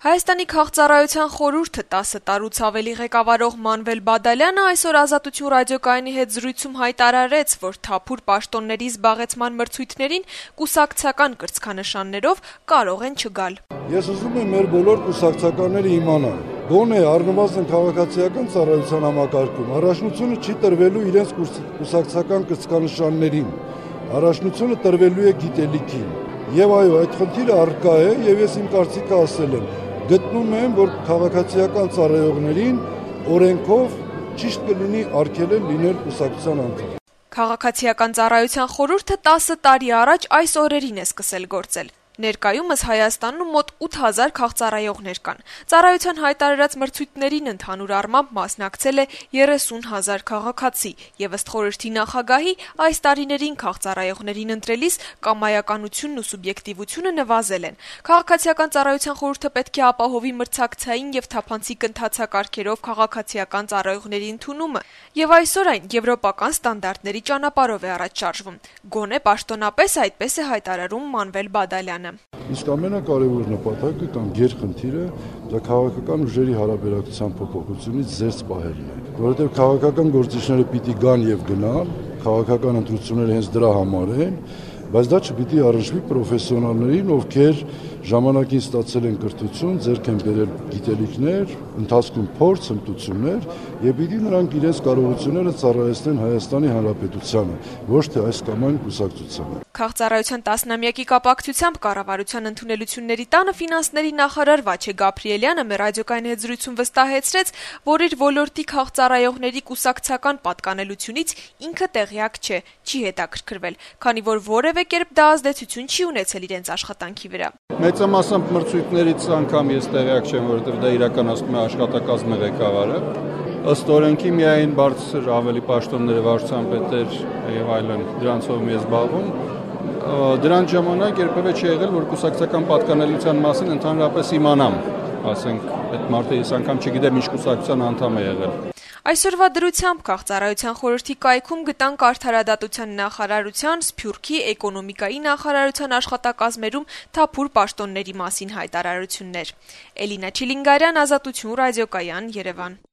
Հայաստանի քաղծառայության խորհուրդը 10 տարուց ավելի ղեկավարող Մանվել Բադալյանը այսօր Ազատություն ռադիոկայանի հետ զրույցում հայտարարեց, որ թափուր պաշտոնների զբաղեցման մրցույթներին կուսակցական կրծքանշաններով կարող են չգալ։ Ես ուզում եմ մեր բոլոր կուսակցականները իմանան, գոնե առնվազն քաղաքացիական ծառայության համակարգում առաջնությունը չի տրվելու իրենց կուսակցական կրծքանշաններին, առաջնությունը տրվելու է գիտելիքին։ Եվ այո, այդ խնդիրը առկա է, եւ ես իմ կարծիքը ասել եմ, գտնում եմ, որ քաղաքացիական ծառայողներին օրենքով ճիշտ կլինի արգելել լինել կուսակցության անդամ։ Քաղաքացիական ծառայության խորհուրդը 10 տարի առաջ այս օրերին է սկսել գործել։ Ներկայումս Հայաստանում մոտ 8000 քաղծառայողներ կան։ Ծառայության հայտարարած մրցույթներին ընդհանուր առմամբ մասնակցել է 30,000 քաղաքացի, եւ ըստ խորհրդի նախագահի այս տարիներին քաղծառայողներին ընտրելիս կամայականությունն ու սուբյեկտիվությունը նվազել են։ Քաղաքացիական ծառայության խորհուրդը պետք է ապահովի մրցակցային եւ թափանցիկ ընթացակարգերով քաղաքացիական ծառայողների ընդունումը, եւ այսօր այն եվրոպական ստանդարտների ճանապարհով է առաջ շարժվում։ Գոնե պաշտոնապես այդպես է հայտարարում Մանվել Բադալյանը։ Իսկ ամենակարևոր նպատակը կամ գերխնդիրը դա քաղաքական ուժերի հարաբերակցության փոփոխությունից զերծ պահելն է, որովհետև քաղաքական գործիչները պիտի գան եւ գնան, քաղաքական ընտրությունները հենց դրա համար են, բայց դա չպիտի առնչվի պրոֆեսիոնալներին, ովքեր ժամանակին ստացել են կրթություն, ձեռք են բերել գիտելիքներ, ընթացքում փորձ, հմտություններ, եւ պիտի նրանք իրենց կարողությունները ծառայեցնեն Հայաստանի Հանրապետությանը, ոչ թե այս կամ այն կուսակցությանը։ Քաղծառայության 10-ամյակի կապակցությամբ կառավարության ընդունելությունների տանը ֆինանսների նախարար Վաչե Գաբրիելյանը մեր ռադիոկայանի հետ զրույցում վստահեցրեց, որ իր ոլորտի քաղծառայողների կուսակցական պատկանելությունից ինքը տեղյակ չէ, չի հետաքրքրվել, քանի որ որևէ կերպ դա ազդեցություն չի ունեցել իրենց աշխատանքի վրա։ Մեծամասամբ մրցույթներից անգամ ես տեղյակ չեմ, որովհետև դա իրականացնում է աշխատակազմի ղեկավարը։ Ըստ օրենքի միայն բարձր ավելի պաշտոնները վարչության պետեր եւ այլն դրանցով ես զբաղվում։ Դրանց ժամանակ երբևէ չի եղել, որ կուսակցական պատկանելիության մասին ընդհանրապես իմանամ, ասենք, այդ մարդը ես անգամ չգիտեմ ինչ կուսակցության անդամ է եղել։ Այսօրվա դրությամբ քաղծառայության խորհրդի կայքում գտանք Արդարադատության նախարարության, Սփյուռքի էկոնոմիկայի նախարարության աշխատակազմերում թափուր պաշտոնների մասին հայտարարություններ։ Էլինա Չիլինգարյան, Ազատություն ռադիոկայան, Երևան։